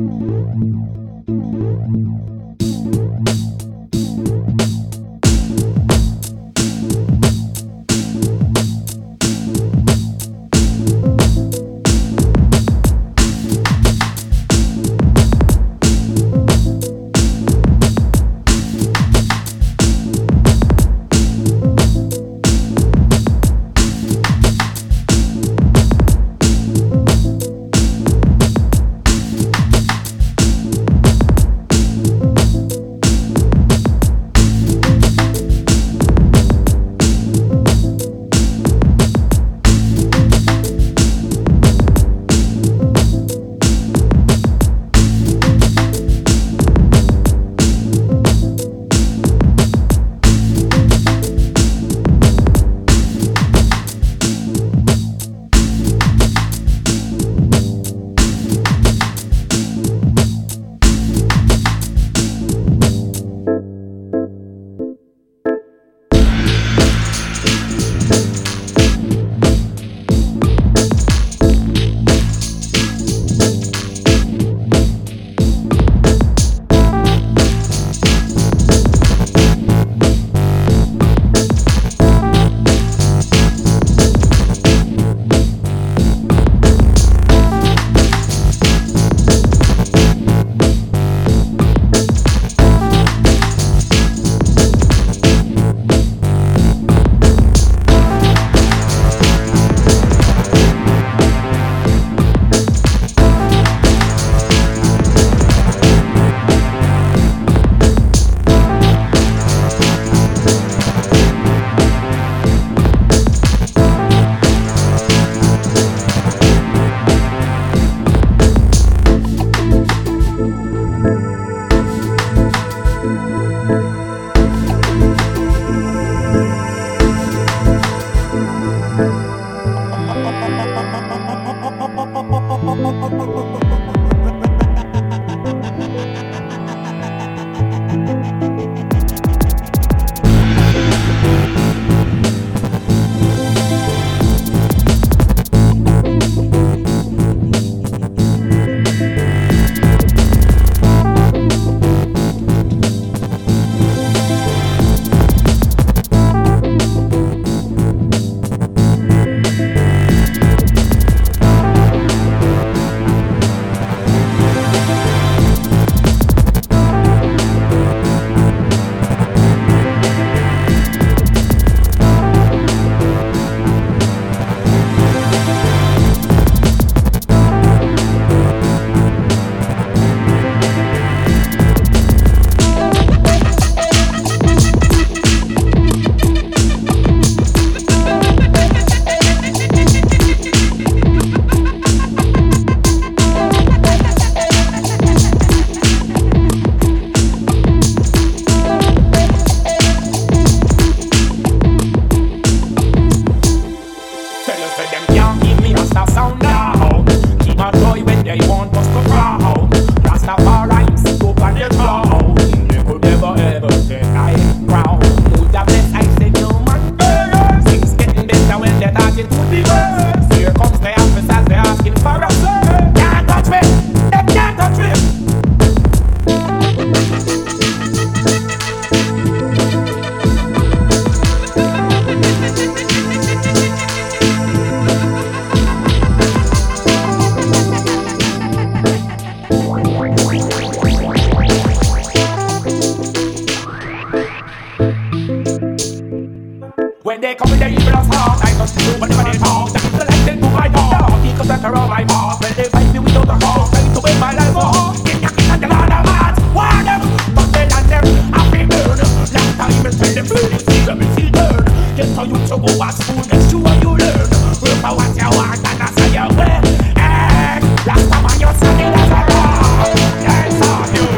When they come with their evil heart, I must do whatever they talk. The people like them to my dog. The heart equals that around my heart. When they fight me without a cause, ready to win my life for. Get your kids and the land of heart. Warn them, but they land them. I feel burn. Last time I tell them, please see them and see burn. Get for you to go to school, make sure you learn. Work for what you want and that's how you will. And last time I you said it as a wrong. Yes, on you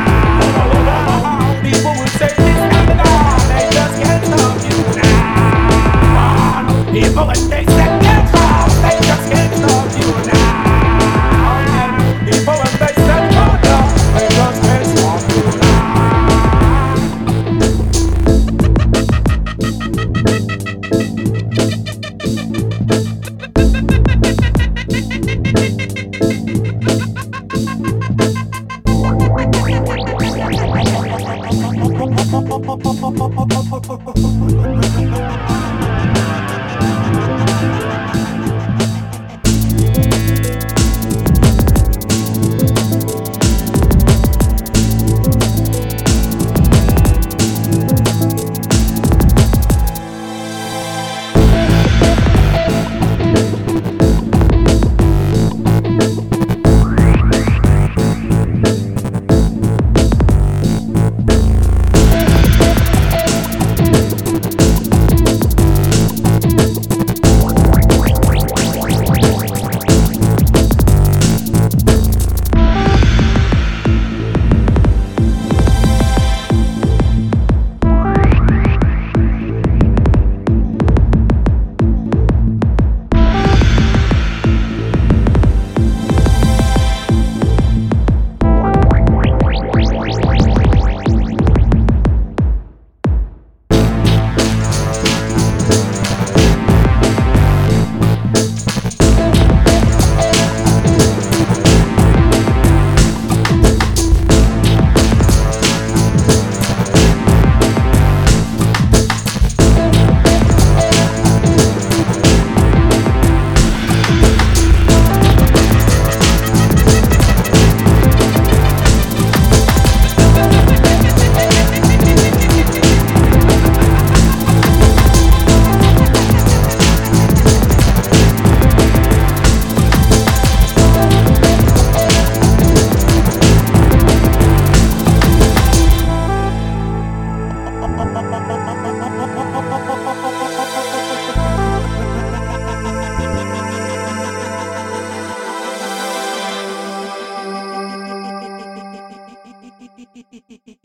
now. People will say this and that. They just can't stop you now. Hehehehe